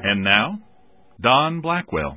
And now, Don Blackwell.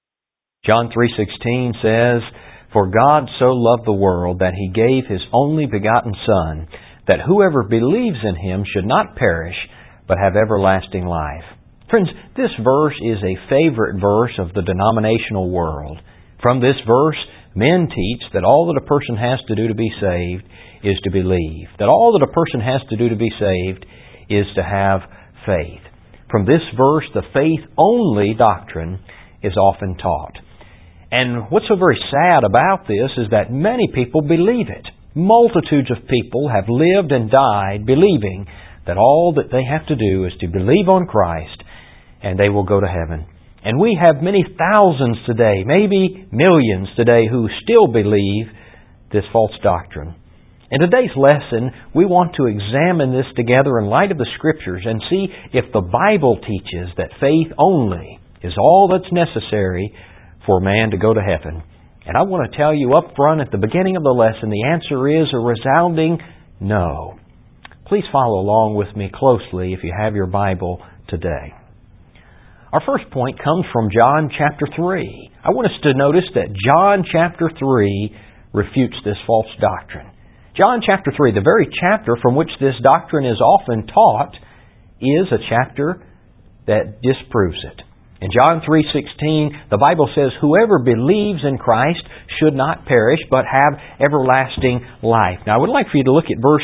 John 3:16 says, "For God so loved the world that He gave His only begotten Son, that whoever believes in Him should not perish, but have everlasting life." Friends, this verse is a favorite verse of the denominational world. From this verse, men teach that all that a person has to do to be saved is to believe. That all that a person has to do to be saved is to have faith. From this verse, the faith-only doctrine is often taught. And what's so very sad about this is that many people believe it. Multitudes of people have lived and died believing that all that they have to do is to believe on Christ and they will go to heaven. And we have many thousands today, maybe millions today, who still believe this false doctrine. In today's lesson, we want to examine this together in light of the Scriptures and see if the Bible teaches that faith only is all that's necessary for man to go to heaven. And I want to tell you up front at the beginning of the lesson, the answer is a resounding no. Please follow along with me closely if you have your Bible today. Our first point comes from John chapter 3. I want us to notice that John chapter 3 refutes this false doctrine. John chapter 3, the very chapter from which this doctrine is often taught, is a chapter that disproves it. In John 3:16, the Bible says, "Whoever believes in Christ should not perish, but have everlasting life." Now, I would like for you to look at verse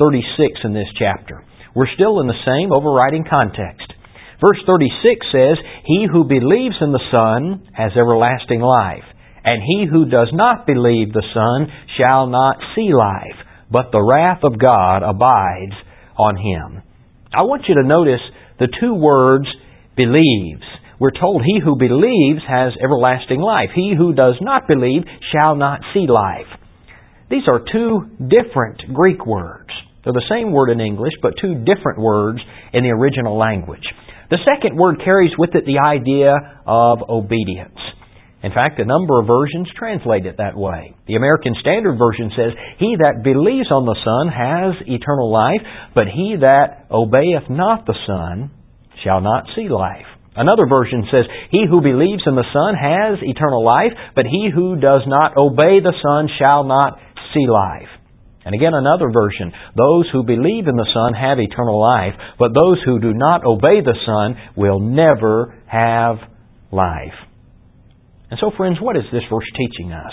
36 in this chapter. We're still in the same overriding context. Verse 36 says, "He who believes in the Son has everlasting life. And he who does not believe the Son shall not see life, but the wrath of God abides on him." I want you to notice the two words, believes. We're told he who believes has everlasting life. He who does not believe shall not see life. These are two different Greek words. They're the same word in English, but two different words in the original language. The second word carries with it the idea of obedience. In fact, a number of versions translate it that way. The American Standard Version says, "He that believes on the Son has eternal life, but he that obeyeth not the Son shall not see life." Another version says, "He who believes in the Son has eternal life, but he who does not obey the Son shall not see life." And again, another version, "Those who believe in the Son have eternal life, but those who do not obey the Son will never have life." And so, friends, what is this verse teaching us?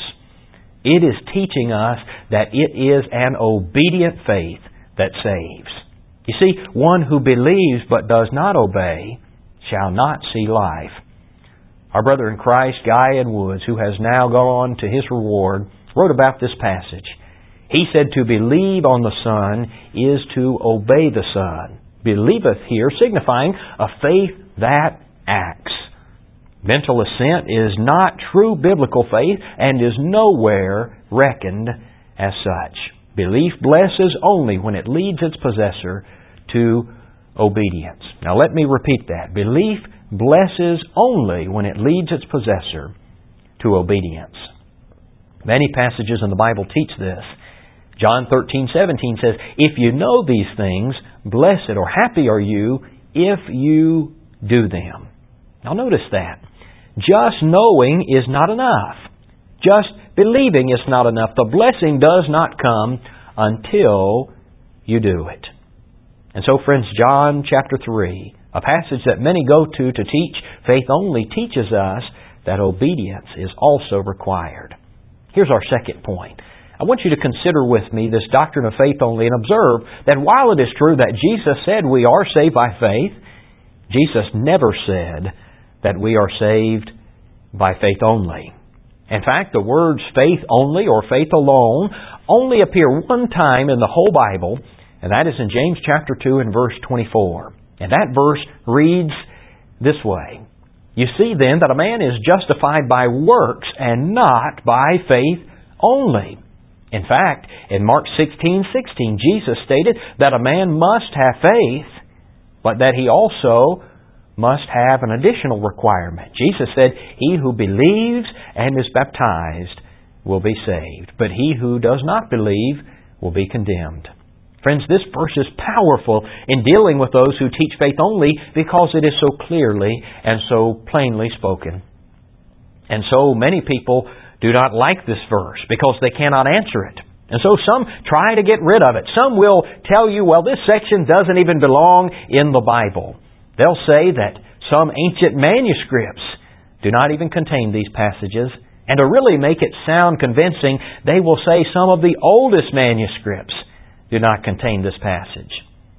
It is teaching us that it is an obedient faith that saves. You see, one who believes but does not obey shall not see life. Our brother in Christ, Guy Ed Woods, who has now gone to his reward, wrote about this passage. He said, "To believe on the Son is to obey the Son." Believeth here signifying a faith that acts. Mental assent is not true biblical faith and is nowhere reckoned as such. Belief blesses only when it leads its possessor to obedience. Now let me repeat that. Belief blesses only when it leads its possessor to obedience. Many passages in the Bible teach this. John 13:17 says, "If you know these things, blessed or happy are you if you do them." Now notice that. Just knowing is not enough. Just believing is not enough. The blessing does not come until you do it. And so, friends, John chapter 3, a passage that many go to teach faith only, teaches us that obedience is also required. Here's our second point. I want you to consider with me this doctrine of faith only and observe that while it is true that Jesus said we are saved by faith, Jesus never said that we are saved by faith only. In fact, the words faith only or faith alone only appear one time in the whole Bible, and that is in James chapter 2 and verse 24. And that verse reads this way, "You see then that a man is justified by works and not by faith only." In fact, in Mark 16:16, Jesus stated that a man must have faith, but that he also must have an additional requirement. Jesus said, "He who believes and is baptized will be saved, but he who does not believe will be condemned." Friends, this verse is powerful in dealing with those who teach faith only because it is so clearly and so plainly spoken. And so many people do not like this verse because they cannot answer it. And so some try to get rid of it. Some will tell you, well, this section doesn't even belong in the Bible. They'll say that some ancient manuscripts do not even contain these passages. And to really make it sound convincing, they will say some of the oldest manuscripts do not contain this passage.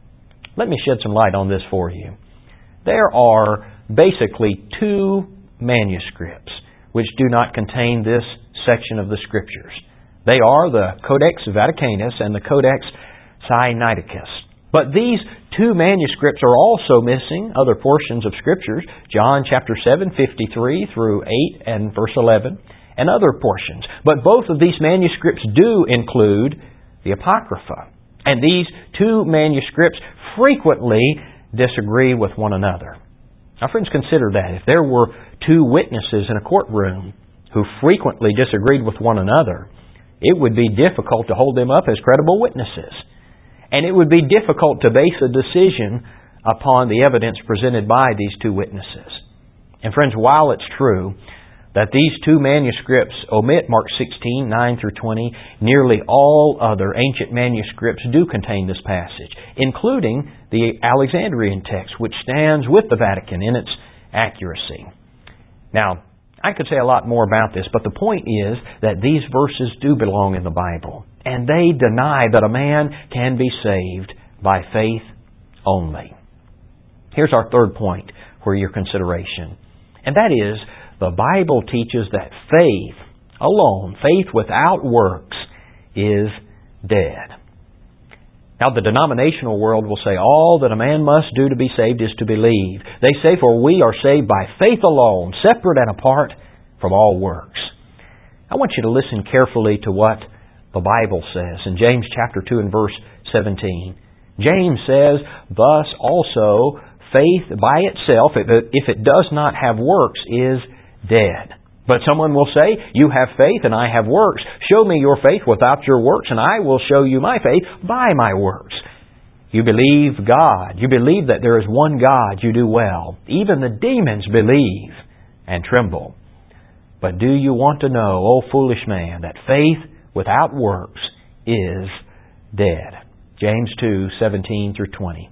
Let me shed some light on this for you. There are basically two manuscripts which do not contain this section of the Scriptures. They are the Codex Vaticanus and the Codex Sinaiticus. But these two manuscripts are also missing other portions of Scriptures, John chapter 7, 53 through 8 and verse 11, and other portions. But both of these manuscripts do include the Apocrypha. And these two manuscripts frequently disagree with one another. Now, friends, consider that. If there were two witnesses in a courtroom who frequently disagreed with one another, it would be difficult to hold them up as credible witnesses. And it would be difficult to base a decision upon the evidence presented by these two witnesses. And friends, while it's true that these two manuscripts omit Mark 16, 9 through 20, nearly all other ancient manuscripts do contain this passage, including the Alexandrian text, which stands with the Vatican in its accuracy. Now, I could say a lot more about this, but the point is that these verses do belong in the Bible, and they deny that a man can be saved by faith only. Here's our third point for your consideration, and that is, the Bible teaches that faith alone, faith without works, is dead. Now, the denominational world will say all that a man must do to be saved is to believe. They say, for we are saved by faith alone, separate and apart from all works. I want you to listen carefully to what the Bible says in James chapter 2 and verse 17. James says, thus also faith by itself, if it does not have works, is dead. But someone will say, you have faith and I have works. Show me your faith without your works and I will show you my faith by my works. You believe God. You believe that there is one God. You do well. Even the demons believe and tremble. But do you want to know, O foolish man, that faith without works is dead? James 2, 17 through 20.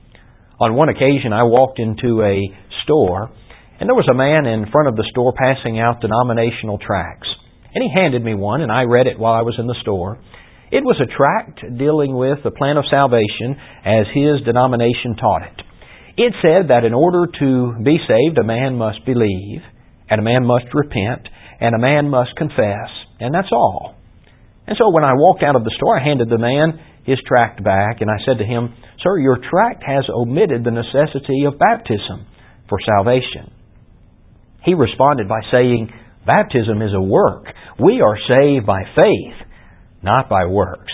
On one occasion I walked into a store, and there was a man in front of the store passing out denominational tracts. And he handed me one, and I read it while I was in the store. It was a tract dealing with the plan of salvation as his denomination taught it. It said that in order to be saved, a man must believe, and a man must repent, and a man must confess, and that's all. And so when I walked out of the store, I handed the man his tract back, and I said to him, Sir, your tract has omitted the necessity of baptism for salvation. He responded by saying, baptism is a work. We are saved by faith, not by works.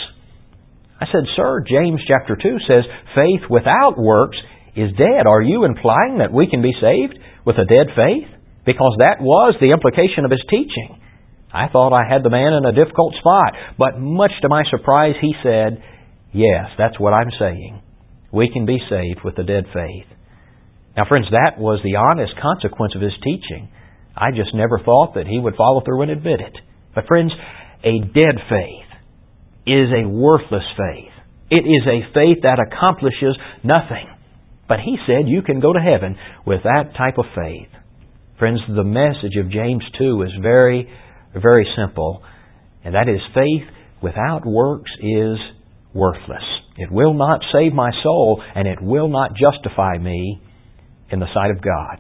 I said, Sir, James chapter 2 says, faith without works is dead. Are you implying that we can be saved with a dead faith? Because that was the implication of his teaching. I thought I had the man in a difficult spot, but much to my surprise, he said, yes, that's what I'm saying. We can be saved with a dead faith. Now, friends, that was the honest consequence of his teaching. I just never thought that he would follow through and admit it. But friends, a dead faith is a worthless faith. It is a faith that accomplishes nothing. But he said you can go to heaven with that type of faith. Friends, the message of James 2 is very, very simple. And that is faith without works is worthless. It will not save my soul, and it will not justify me in the sight of God.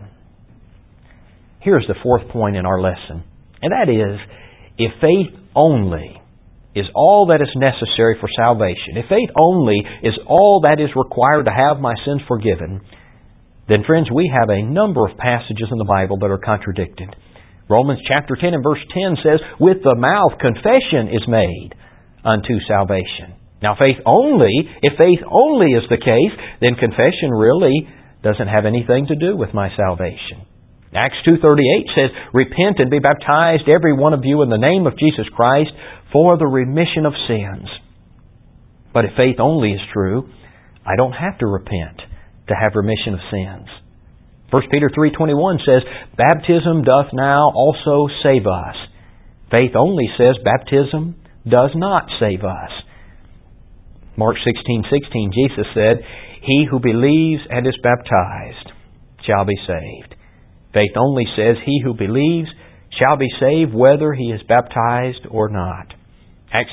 Here's the fourth point in our lesson, and that is, if faith only is all that is necessary for salvation, if faith only is all that is required to have my sins forgiven, then friends, we have a number of passages in the Bible that are contradicted. Romans chapter 10 and verse 10 says, with the mouth confession is made unto salvation. Now if faith only is the case, then confession really doesn't have anything to do with my salvation. Acts 2:38 says, repent and be baptized, every one of you, in the name of Jesus Christ, for the remission of sins. But if faith only is true, I don't have to repent to have remission of sins. 1 Peter 3:21 says, baptism doth now also save us. Faith only says baptism does not save us. Mark 16:16, Jesus said, he who believes and is baptized shall be saved. Faith only says he who believes shall be saved whether he is baptized or not. Acts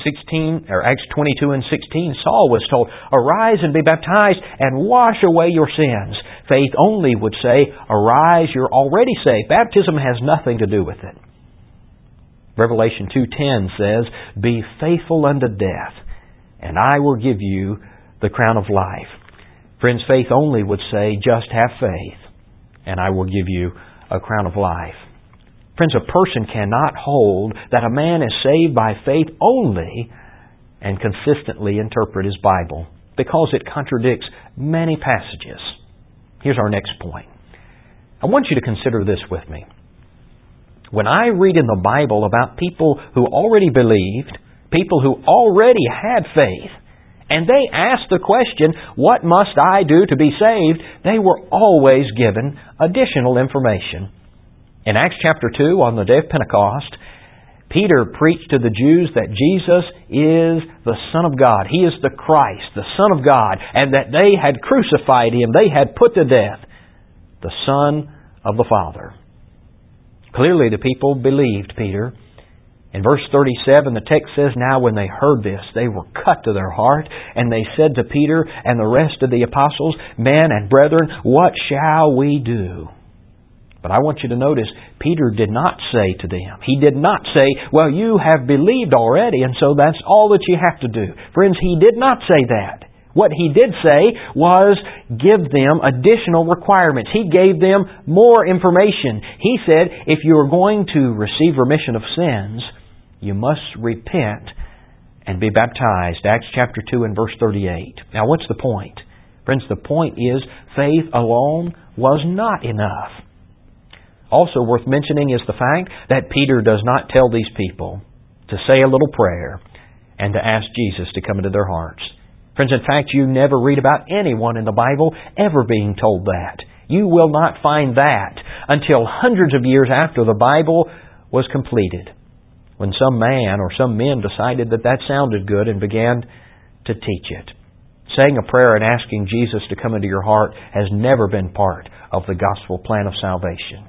22 and 16, Saul was told, arise and be baptized and wash away your sins. Faith only would say, arise, you're already saved. Baptism has nothing to do with it. Revelation 2:10 says, be faithful unto death, and I will give you the crown of life. Friends, faith only would say, just have faith, and I will give you a crown of life. Friends, a person cannot hold that a man is saved by faith only and consistently interpret his Bible, because it contradicts many passages. Here's our next point. I want you to consider this with me. When I read in the Bible about people who already believed, people who already had faith, and they asked the question, what must I do to be saved? They were always given additional information. In Acts chapter 2, on the day of Pentecost, Peter preached to the Jews that Jesus is the Son of God. He is the Christ, the Son of God, and that they had crucified Him. They had put to death the Son of the Father. Clearly the people believed Peter. In verse 37, the text says, now when they heard this, they were cut to their heart, and they said to Peter and the rest of the apostles, men and brethren, what shall we do? But I want you to notice, Peter did not say to them, he did not say, well, you have believed already, and so that's all that you have to do. Friends, he did not say that. What he did say was give them additional requirements. He gave them more information. He said, if you are going to receive remission of sins, you must repent and be baptized. Acts chapter 2 and verse 38. Now what's the point? Friends, the point is faith alone was not enough. Also worth mentioning is the fact that Peter does not tell these people to say a little prayer and to ask Jesus to come into their hearts. Friends, in fact, you never read about anyone in the Bible ever being told that. You will not find that until hundreds of years after the Bible was completed, when some man or some men decided that that sounded good and began to teach it. Saying a prayer and asking Jesus to come into your heart has never been part of the gospel plan of salvation.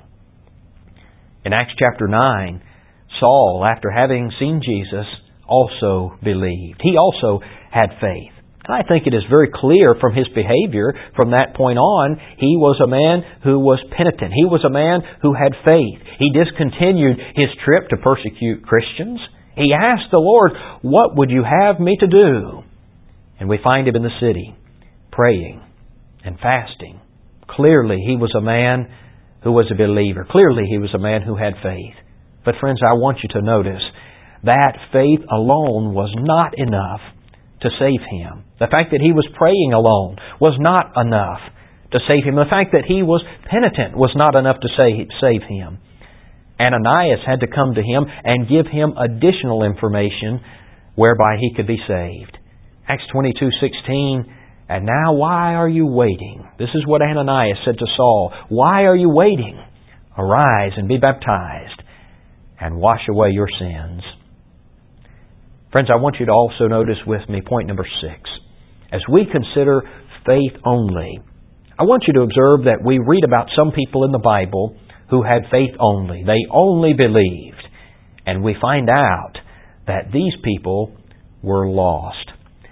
In Acts chapter 9, Saul, after having seen Jesus, also believed. He also had faith. And I think it is very clear from his behavior from that point on, he was a man who was penitent. He was a man who had faith. He discontinued his trip to persecute Christians. He asked the Lord, what would you have me to do? And we find him in the city, praying and fasting. Clearly, he was a man who was a believer. Clearly, he was a man who had faith. But friends, I want you to notice that faith alone was not enough to save him. The fact that he was praying alone was not enough to save him. The fact that he was penitent was not enough to save him. Ananias had to come to him and give him additional information whereby he could be saved. Acts 22:16, and now why are you waiting? This is what Ananias said to Saul. Why are you waiting? Arise and be baptized and wash away your sins. Friends, I want you to also notice with me point number 6. As we consider faith only, I want you to observe that we read about some people in the Bible who had faith only. They only believed. And we find out that these people were lost.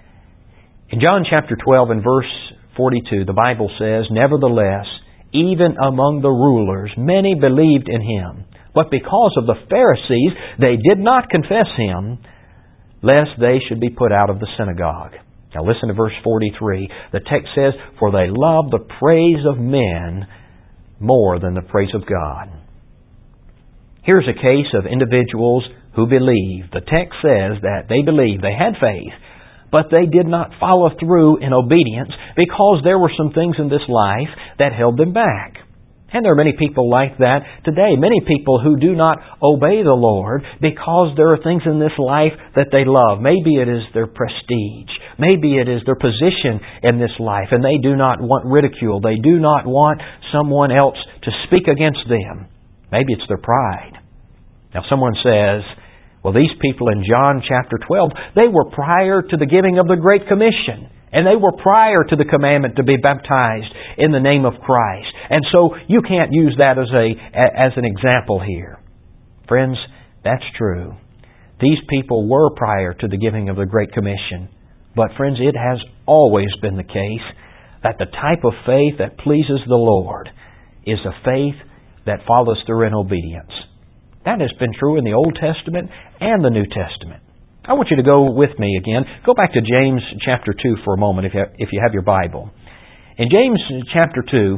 In John chapter 12 and verse 42, the Bible says, nevertheless, even among the rulers, many believed in Him. But because of the Pharisees, they did not confess Him, lest they should be put out of the synagogue. Now listen to verse 43. The text says, for they love the praise of men more than the praise of God. Here's a case of individuals who believed. The text says that they believed, they had faith, but they did not follow through in obedience because there were some things in this life that held them back. And there are many people like that today. Many people who do not obey the Lord because there are things in this life that they love. Maybe it is their prestige. Maybe it is their position in this life, and they do not want ridicule. They do not want someone else to speak against them. Maybe it's their pride. Now someone says, well, these people in John chapter 12, they were prior to the giving of the Great Commission. And they were prior to the commandment to be baptized in the name of Christ. And so you can't use that as an example here. Friends, that's true. These people were prior to the giving of the Great Commission. But friends, it has always been the case that the type of faith that pleases the Lord is a faith that follows through in obedience. That has been true in the Old Testament and the New Testament. I want you to go with me again. Go back to James chapter 2 for a moment if you have your Bible. In James chapter 2,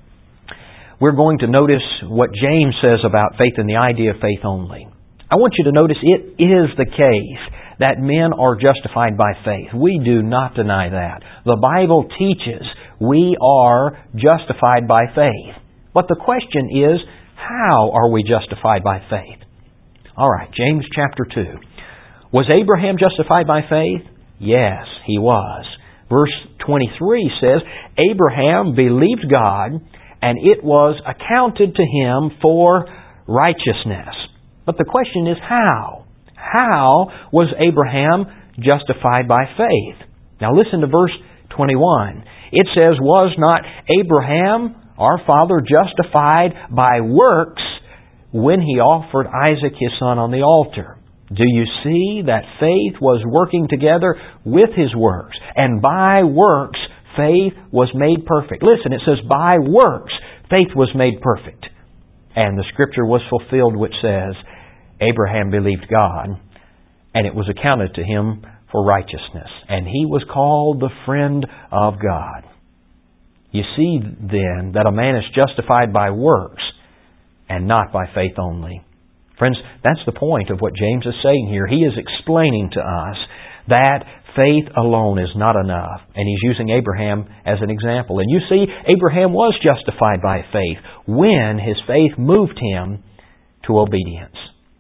we're going to notice what James says about faith and the idea of faith only. I want you to notice it is the case that men are justified by faith. We do not deny that. The Bible teaches we are justified by faith. But the question is, how are we justified by faith? All right, James chapter 2. Was Abraham justified by faith? Yes, he was. Verse 23 says, Abraham believed God, and it was accounted to him for righteousness. But the question is how? How was Abraham justified by faith? Now listen to verse 21. It says, was not Abraham, our father, justified by works when he offered Isaac his son on the altar? Do you see that faith was working together with his works? And by works, faith was made perfect. Listen, it says by works, faith was made perfect. And the Scripture was fulfilled which says, Abraham believed God, and it was accounted to him for righteousness. And he was called the friend of God. You see then that a man is justified by works and not by faith only. Friends, that's the point of what James is saying here. He is explaining to us that faith alone is not enough. And he's using Abraham as an example. And you see, Abraham was justified by faith when his faith moved him to obedience.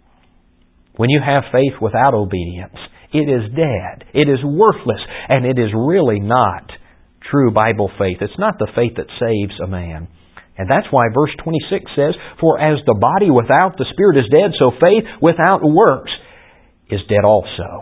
When you have faith without obedience, it is dead. It is worthless. And it is really not true Bible faith. It's not the faith that saves a man. And that's why verse 26 says, for as the body without the Spirit is dead, so faith without works is dead also.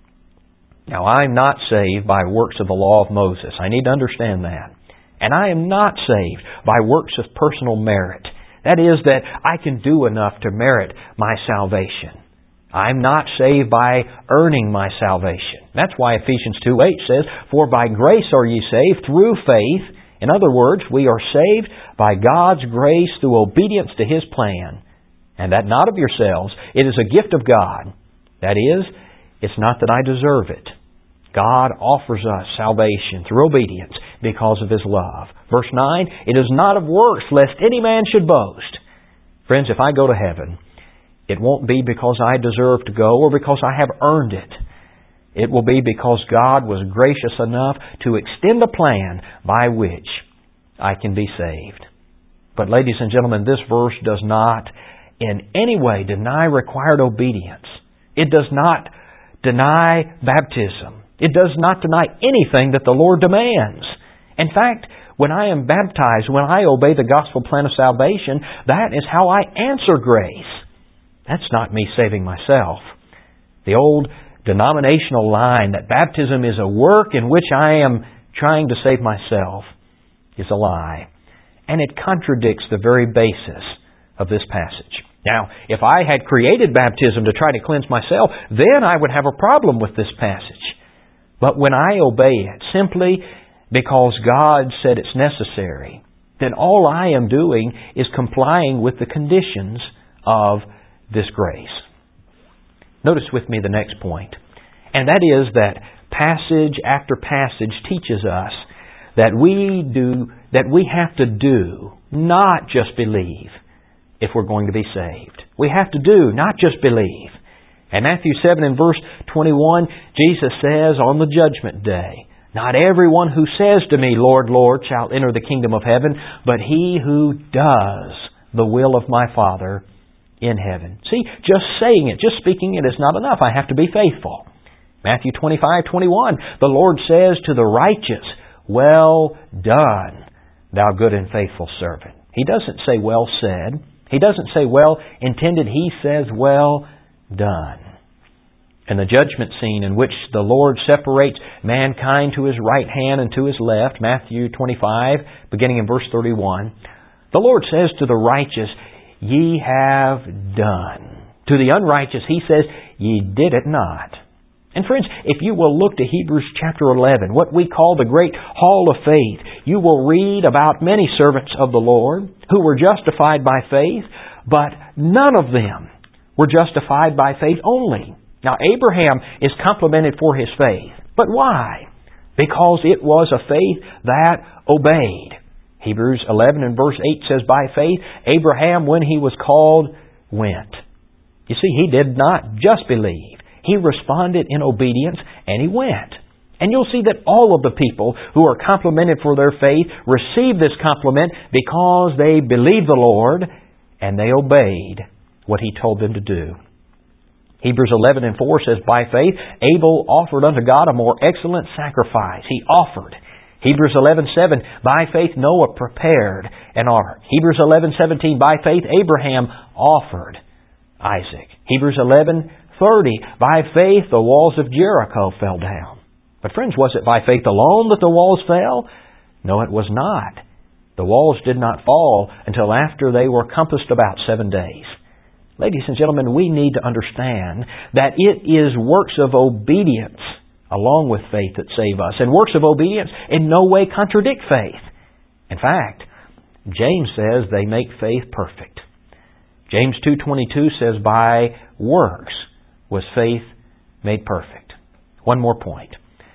Now, I'm not saved by works of the law of Moses. I need to understand that. And I am not saved by works of personal merit. That is, that I can do enough to merit my salvation. I'm not saved by earning my salvation. That's why Ephesians 2:8 says, for by grace are ye saved through faith. In other words, we are saved by God's grace through obedience to His plan. And that not of yourselves. It is a gift of God. That is, it's not that I deserve it. God offers us salvation through obedience because of His love. Verse 9, it is not of works, lest any man should boast. Friends, if I go to heaven, it won't be because I deserve to go or because I have earned it. It will be because God was gracious enough to extend a plan by which I can be saved. But ladies and gentlemen, this verse does not in any way deny required obedience. It does not deny baptism. It does not deny anything that the Lord demands. In fact, when I am baptized, when I obey the gospel plan of salvation, that is how I answer grace. That's not me saving myself. The old denominational line that baptism is a work in which I am trying to save myself is a lie. And it contradicts the very basis of this passage. Now, if I had created baptism to try to cleanse myself, then I would have a problem with this passage. But when I obey it simply because God said it's necessary, then all I am doing is complying with the conditions of this grace. Notice with me the next point. And that is that passage after passage teaches us that we have to do, not just believe, if we're going to be saved. We have to do, not just believe. In Matthew 7 and verse 21, Jesus says on the judgment day Not everyone who says to me, Lord, Lord, shall enter the kingdom of heaven, but he who does the will of my Father in heaven. See, just saying it, just speaking it is not enough. I have to be faithful. Matthew 25:21, the Lord says to the righteous, well done, thou good and faithful servant. He doesn't say well said. He doesn't say well intended. He says well done. And the judgment scene in which the Lord separates mankind to His right hand and to His left, Matthew 25, beginning in verse 31, the Lord says to the righteous, ye have done. To the unrighteous, He says, ye did it not. And friends, if you will look to Hebrews chapter 11, what we call the great hall of faith, you will read about many servants of the Lord who were justified by faith, but none of them were justified by faith only. Now, Abraham is complimented for his faith. But why? Because it was a faith that obeyed. Hebrews 11 and verse 8 says, by faith, Abraham, when he was called, went. You see, he did not just believe. He responded in obedience, and he went. And you'll see that all of the people who are complimented for their faith receive this compliment because they believed the Lord and they obeyed what He told them to do. Hebrews 11 and 4 says, by faith, Abel offered unto God a more excellent sacrifice. He offered. Hebrews 11:7, by faith Noah prepared an ark. Hebrews 11:17, by faith Abraham offered Isaac. Hebrews 11:30, by faith the walls of Jericho fell down. But friends, was it by faith alone that the walls fell? No, it was not. The walls did not fall until after they were compassed about 7 days. Ladies and gentlemen, we need to understand that it is works of obedience along with faith that save us. And works of obedience in no way contradict faith. In fact, James says they make faith perfect. James 2:22 says, by works was faith made perfect. One more point.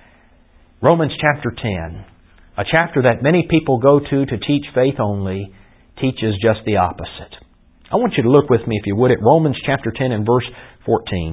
Romans chapter 10, a chapter that many people go to teach faith only, teaches just the opposite. I want you to look with me, if you would, at Romans chapter 10 and verse 14.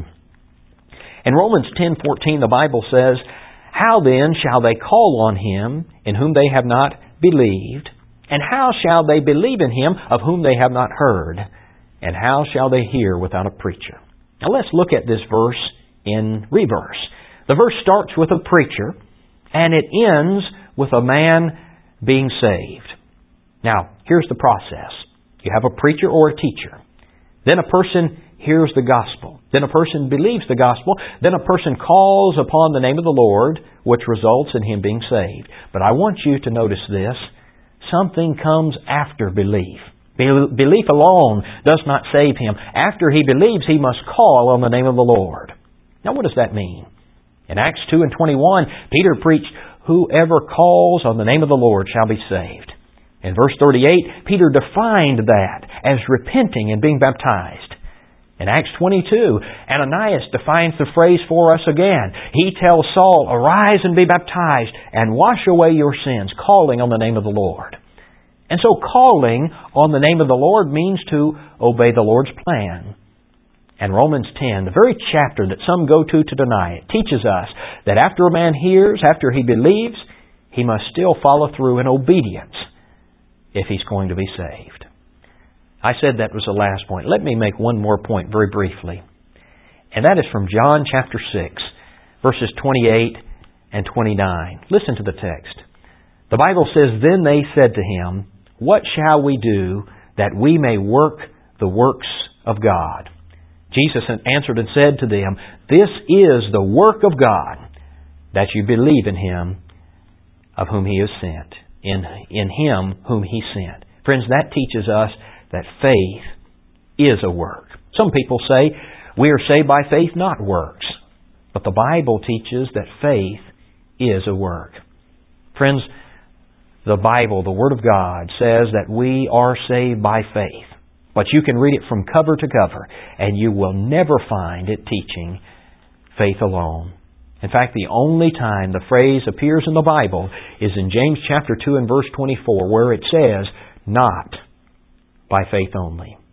In Romans 10:14, the Bible says, how then shall they call on Him in whom they have not believed? And how shall they believe in Him of whom they have not heard? And how shall they hear without a preacher? Now let's look at this verse in reverse. The verse starts with a preacher, and it ends with a man being saved. Now, here's the process. You have a preacher or a teacher. Then a person hears the gospel. Then a person believes the gospel. Then a person calls upon the name of the Lord, which results in him being saved. But I want you to notice this. Something comes after belief. Belief alone does not save him. After he believes, he must call on the name of the Lord. Now, what does that mean? In Acts 2 and 21, Peter preached, whoever calls on the name of the Lord shall be saved. In verse 38, Peter defined that as repenting and being baptized. In Acts 22, Ananias defines the phrase for us again. He tells Saul, arise and be baptized and wash away your sins, calling on the name of the Lord. And so calling on the name of the Lord means to obey the Lord's plan. And Romans 10, the very chapter that some go to deny it, teaches us that after a man hears, after he believes, he must still follow through in obedience if he's going to be saved. I said that was the last point. Let me make one more point very briefly. And that is from John chapter 6, verses 28 and 29. Listen to the text. The Bible says, then they said to him, what shall we do that we may work the works of God? Jesus answered and said to them, this is the work of God, that you believe in Him of whom He is sent. In Him whom He sent. Friends, that teaches us that faith is a work. Some people say we are saved by faith, not works. But the Bible teaches that faith is a work. Friends, the Bible, the Word of God, says that we are saved by faith. But you can read it from cover to cover, and you will never find it teaching faith alone. In fact, the only time the phrase appears in the Bible is in James chapter 2 and verse 24, where it says, not by faith only.